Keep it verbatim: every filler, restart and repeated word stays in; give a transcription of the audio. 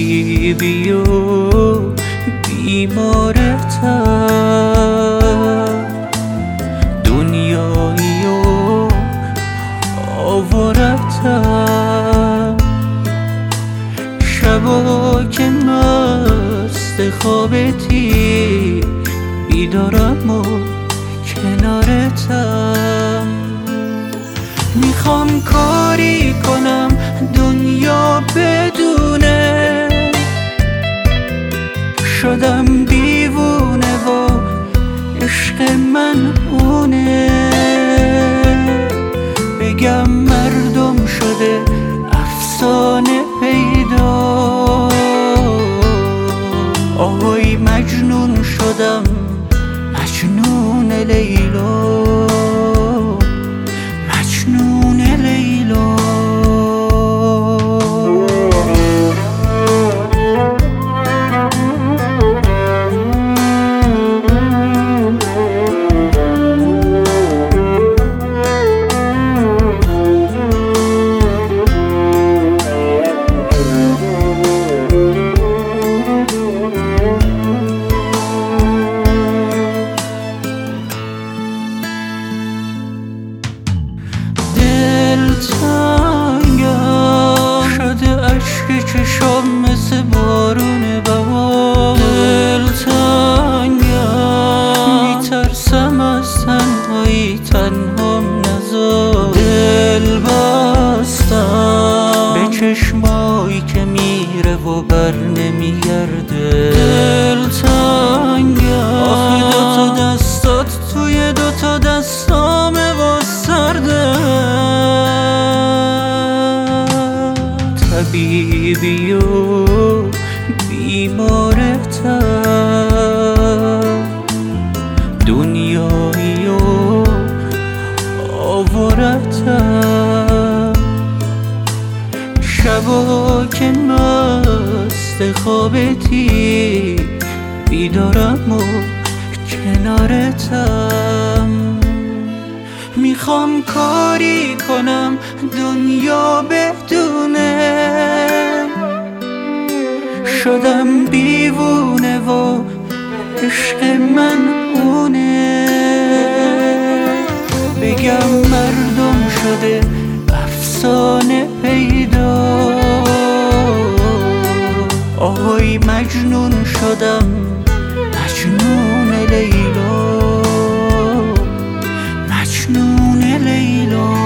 طبیبی و بیمارتم، دنیایی و آوارتم، شبا که مست خوابتی بیدارم و کنارتم. میخوام کاری کنم دنیا بدونه شدم دیوونه و عشق من اونه، بگم مردم شده افسانه پیدا، آهای مجنون شدم مجنون لیلا، مجنون لیلا. دلتنگم شده عشق چشام مثل بارون بهار، دلتنگم میترسم از تنهایی تنهام نذار، دل بستم به چشمایی که میره و بر نمیگرده، دلتنگم آخه دوتا دستات توی دوتا دستامه و سرده، طبیبی و بیمارتم، دنیایی و آوارتم، شبا که مست خوابتی بیدارم و کنارتم. میخوام کاری کنم دنیا بدونه شدم دیوونه و عشق من اونه، بگم مردم شده افسانه پیدا، آهای مجنون شدم مجنون لیلا، مجنون لیلا.